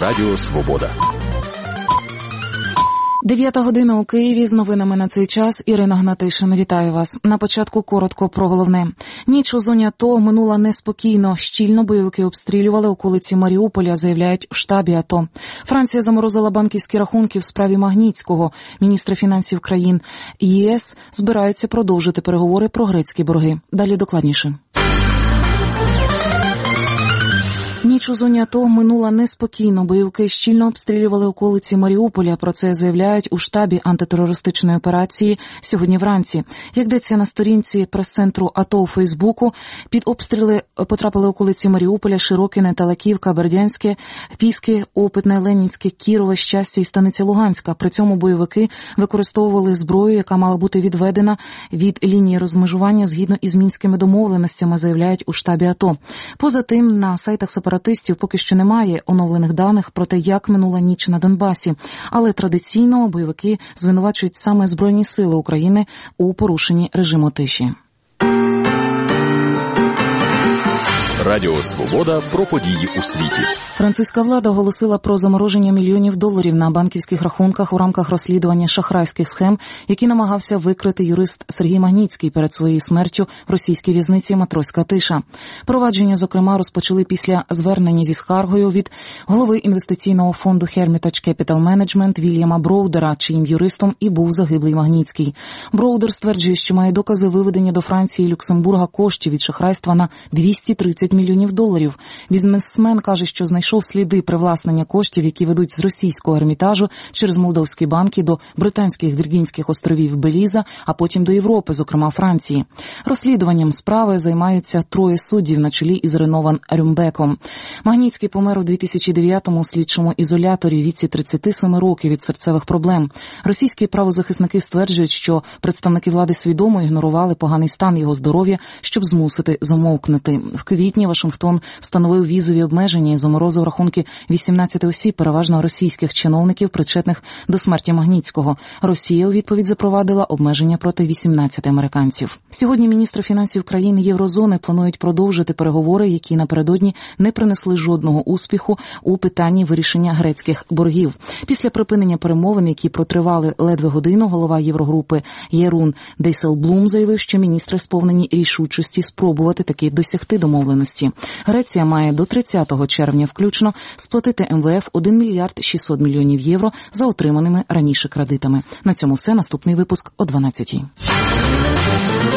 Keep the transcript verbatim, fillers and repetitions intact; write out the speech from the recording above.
Радіо Свобода. Дев'ята година у Києві. З новинами на цей час Ірина Гнатишин. Вітаю вас. На початку коротко про головне. Ніч у зоні АТО минула неспокійно. Щільно бойовики обстрілювали околиці Маріуполя, заявляють в штабі АТО. Франція заморозила банківські рахунки в справі Магнітського. Міністри фінансів країн ЄС збираються продовжити переговори про грецькі борги. Далі докладніше. Ніч у зоні АТО минула неспокійно. Бойовики щільно обстрілювали околиці Маріуполя. Про це заявляють у штабі антитерористичної операції сьогодні вранці. Як йдеться на сторінці прес-центру АТО у Фейсбуку, під обстріли потрапили околиці Маріуполя, Широкине, Талаківка, Бердянське, Піски, Опитне, Ленінське, Кірове, Щастя і Станиця Луганська. При цьому бойовики використовували зброю, яка мала бути відведена від лінії розмежування згідно із мінськими домовленостями, заявляють у штабі АТО. Поза тим, на сайтах сепаратистів поки що немає оновлених даних про те, як минула ніч на Донбасі. Але традиційно бойовики звинувачують саме Збройні сили України у порушенні режиму тиші. Радіо Свобода про події у світі. Французька влада оголосила про замороження мільйонів доларів на банківських рахунках у рамках розслідування шахрайських схем, які намагався викрити юрист Сергій Магнітський перед своєю смертю в російській в'язниці «Матроська тиша». Провадження, зокрема, розпочали після звернення зі скаргою від голови інвестиційного фонду Hermitage Capital Management Вільяма Броудера, чиїм юристом і був загиблий Магнітський. Броудер стверджує, що має докази виведення до Франції і Люксембурга коштів від шахрайства на двісті тридцять мільйонів доларів. Бізнесмен каже, що знайшов сліди привласнення коштів, які ведуть з російського Ермітажу через молдовські банки до британських Віргінських островів Беліза, а потім до Європи, зокрема Франції. Розслідуванням справи займаються троє суддів на чолі із Рено ван Рюмбеком. Магнітський помер у дві тисячі дев'ятому у слідчому ізоляторі у віці тридцяти семи років від серцевих проблем. Російські правозахисники стверджують, що представники влади свідомо ігнорували поганий стан його здоров'я, щоб змусити замовкнути. В квітні Вашингтон встановив візові обмеження і заморозив рахунки вісімнадцяти осіб, переважно російських чиновників, причетних до смерті Магнітського. Росія у відповідь запровадила обмеження проти вісімнадцяти американців. Сьогодні міністри фінансів країн Єврозони планують продовжити переговори, які напередодні не принесли жодного успіху у питанні вирішення грецьких боргів. Після припинення перемовин, які протривали ледве годину, голова Єврогрупи Єрун Дейселблум заявив, що міністри сповнені рішучості спробувати таки досягти домовленості. Греція має до тридцятого червня включно сплатити ем ве еф один мільярд шістсот мільйонів євро за отриманими раніше кредитами. На цьому все. Наступний випуск о дванадцятій.